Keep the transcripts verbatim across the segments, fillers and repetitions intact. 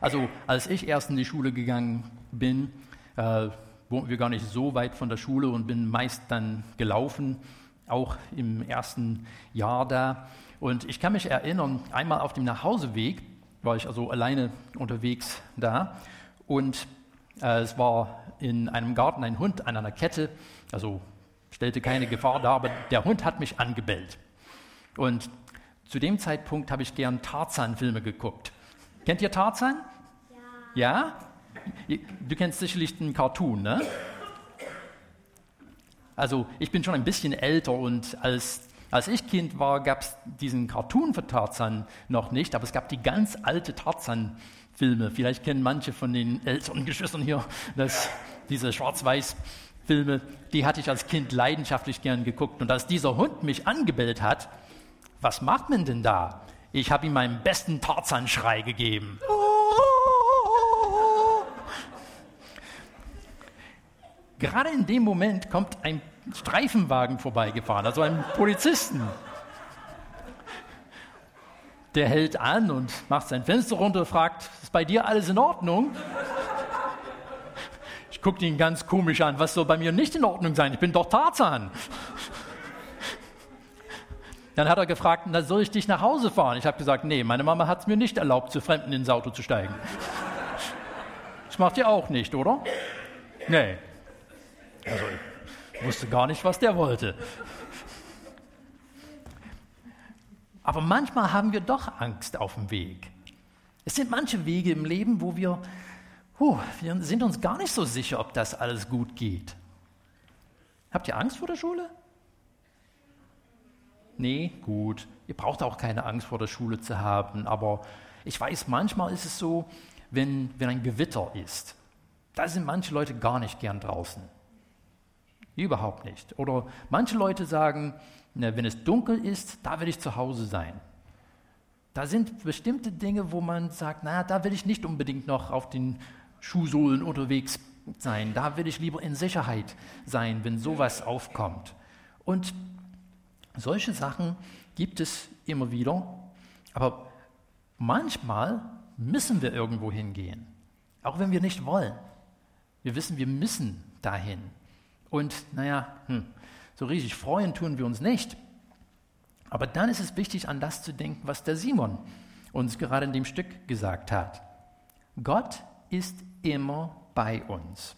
Also als ich erst in die Schule gegangen bin, äh, wohnten wir gar nicht so weit von der Schule und bin meist dann gelaufen, auch im ersten Jahr da. Und ich kann mich erinnern, einmal auf dem Nachhauseweg war ich also alleine unterwegs da und äh, es war in einem Garten ein Hund an einer Kette, also stellte keine Gefahr dar, aber der Hund hat mich angebellt. Und zu dem Zeitpunkt habe ich gern Tarzan-Filme geguckt. Kennt ihr Tarzan? Ja. Ja? Du kennst sicherlich den Cartoon, ne? Also ich bin schon ein bisschen älter und als, als ich Kind war, gab es diesen Cartoon für Tarzan noch nicht, aber es gab die ganz alte Tarzan-Filme. Vielleicht kennen manche von den älteren Geschwistern hier das, diese Schwarz-Weiß-Filme. Die hatte ich als Kind leidenschaftlich gern geguckt. Und als dieser Hund mich angebellt hat, was macht man denn da? Ich habe ihm meinen besten Tarzan-Schrei gegeben. Gerade in dem Moment kommt ein Streifenwagen vorbeigefahren, also ein Polizisten. Der hält an und macht sein Fenster runter und fragt, ist bei dir alles in Ordnung? Ich gucke ihn ganz komisch an, was soll bei mir nicht in Ordnung sein? Ich bin doch Tarzan. Dann hat er gefragt, na, soll ich dich nach Hause fahren? Ich habe gesagt, nee, meine Mama hat es mir nicht erlaubt, zu Fremden ins Auto zu steigen. Das macht ihr auch nicht, oder? Nee. Also, ich wusste gar nicht, was der wollte. Aber manchmal haben wir doch Angst auf dem Weg. Es sind manche Wege im Leben, wo wir, huh, wir sind uns gar nicht so sicher, ob das alles gut geht. Habt ihr Angst vor der Schule? Nee, gut. Ihr braucht auch keine Angst vor der Schule zu haben. Aber ich weiß, manchmal ist es so, wenn, wenn ein Gewitter ist, da sind manche Leute gar nicht gern draußen. Überhaupt nicht. Oder manche Leute sagen, na, wenn es dunkel ist, da will ich zu Hause sein. Da sind bestimmte Dinge, wo man sagt, na, da will ich nicht unbedingt noch auf den Schuhsohlen unterwegs sein. Da will ich lieber in Sicherheit sein, wenn sowas aufkommt. Und solche Sachen gibt es immer wieder. Aber manchmal müssen wir irgendwo hingehen. Auch wenn wir nicht wollen. Wir wissen, wir müssen dahin. Und naja, hm, so riesig freuen tun wir uns nicht. Aber dann ist es wichtig, an das zu denken, was der Simon uns gerade in dem Stück gesagt hat. Gott ist immer bei uns.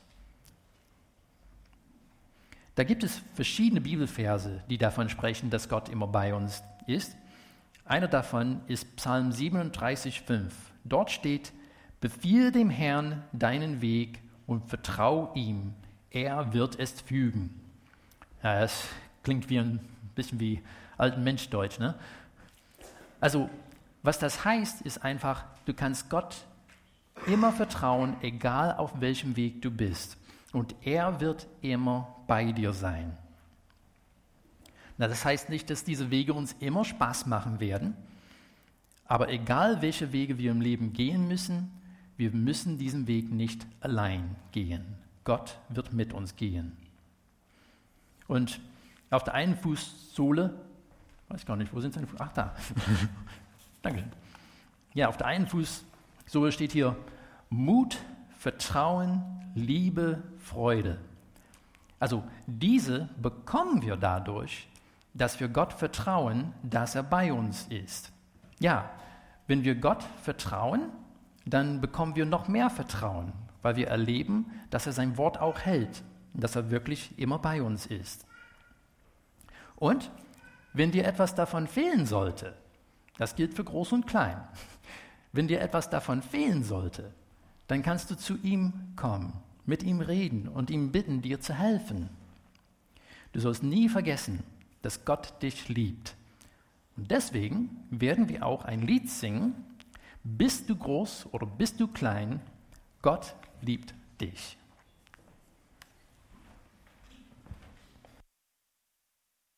Da gibt es verschiedene Bibelverse, die davon sprechen, dass Gott immer bei uns ist. Einer davon ist Psalm siebenunddreißig, fünf. Dort steht, befiehl dem Herrn deinen Weg und vertrau ihm. Er wird es fügen. Ja, das klingt wie ein bisschen wie alten Menschdeutsch, ne? Also, was das heißt, ist einfach, du kannst Gott immer vertrauen, egal auf welchem Weg du bist. Und er wird immer bei dir sein. Na, das heißt nicht, dass diese Wege uns immer Spaß machen werden, aber egal welche Wege wir im Leben gehen müssen, wir müssen diesen Weg nicht allein gehen. Gott wird mit uns gehen. Und auf der einen Fußsohle, weiß gar nicht, wo sind seine Fuß? Ach, da. Dankeschön. Ja, auf der einen Fußsohle steht hier Mut, Vertrauen, Liebe, Freude. Also diese bekommen wir dadurch, dass wir Gott vertrauen, dass er bei uns ist. Ja, wenn wir Gott vertrauen, dann bekommen wir noch mehr Vertrauen, weil wir erleben, dass er sein Wort auch hält und dass er wirklich immer bei uns ist. Und wenn dir etwas davon fehlen sollte, das gilt für Groß und Klein, wenn dir etwas davon fehlen sollte, dann kannst du zu ihm kommen, mit ihm reden und ihm bitten, dir zu helfen. Du sollst nie vergessen, dass Gott dich liebt. Und deswegen werden wir auch ein Lied singen, bist du groß oder bist du klein, Gott liebt dich.